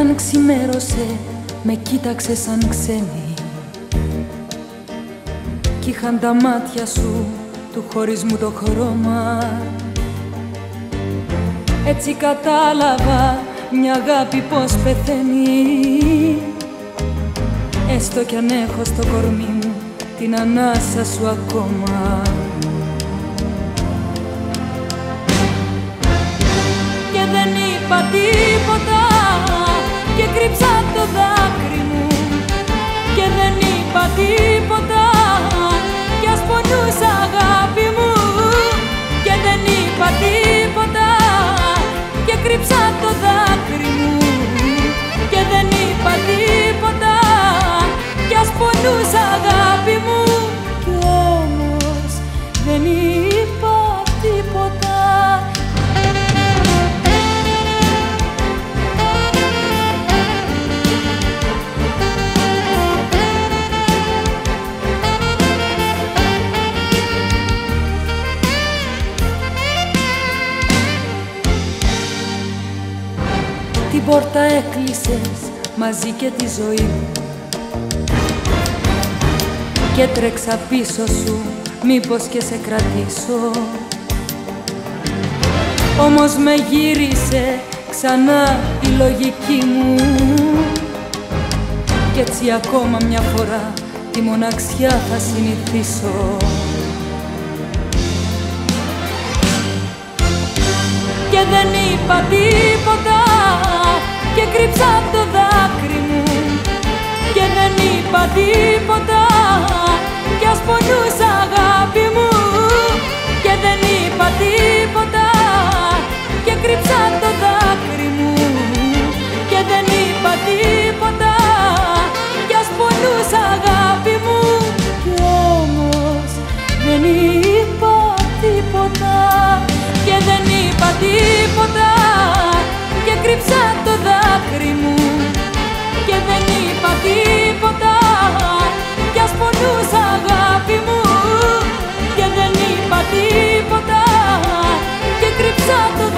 Όταν ξημέρωσε με κοίταξε σαν ξένη κι είχαν τα μάτια σου του χωρισμού το χρώμα. Έτσι κατάλαβα μια αγάπη πως πεθαίνει, έστω κι αν έχω στο κορμί μου την ανάσα σου ακόμα. Και δεν είπα τίποτα και κρύψα το δάκρυ μου, και δεν είπα τίποτα κι ας πονούσα αγάπη μου, και δεν είπα τίποτα και κρύψα το δάκρυ μου, και δεν είπα τίποτα κι ας πονούσα αγάπη μου, κι όμως δεν είπα τίποτα. Την πόρτα έκλεισες μαζί και τη ζωή μου και τρέξα πίσω σου μήπως και σε κρατήσω. Όμως με γύρισε ξανά η λογική μου κι έτσι ακόμα μια φορά τη μοναξιά θα συνηθίσω. Και δεν είπα τίποτα και κρύψα το δάκρυ μου, και δεν είπα τίποτα κι ας πονούσα αγάπη μου, και δεν είπα τίποτα και κρύψα το δάκρυ μου, και δεν είπα τίποτα κι ας πονούσα αγάπη μου, κι όμως δεν είπα τίποτα. Και δεν είπα τίποτα και κρύψα το δάκρυ μου, και δεν είπα τίποτα κι ας πονούσα αγάπη μου, και δεν είπα τίποτα και κρύψα το